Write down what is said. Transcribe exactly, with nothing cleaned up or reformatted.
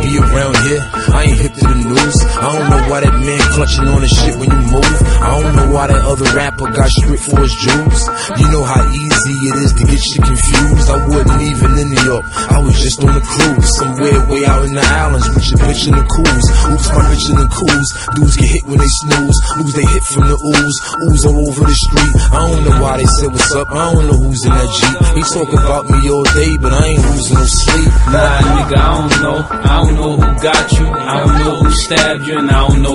me around here, I ain't hip to the news. I don't know why that man clutching on the shit when you move. I don't know why that other rapper got stripped for his jewels. You know how easy it is to get shit confused. I wasn't even in New York, I was just on a cruise, somewhere way out in the islands with your bitch in the cruise. Oops, my bitch in the cruise. Dudes get hit when they snooze, lose they hit from the ooze. Ooze all over the street. I don't know why they said what's up, I don't know who's in that Jeep. He talk about me all day, but I ain't losing no sleep. Nah, nigga, I don't know. I don't know who got you, I don't know who stabbed you, and I don't know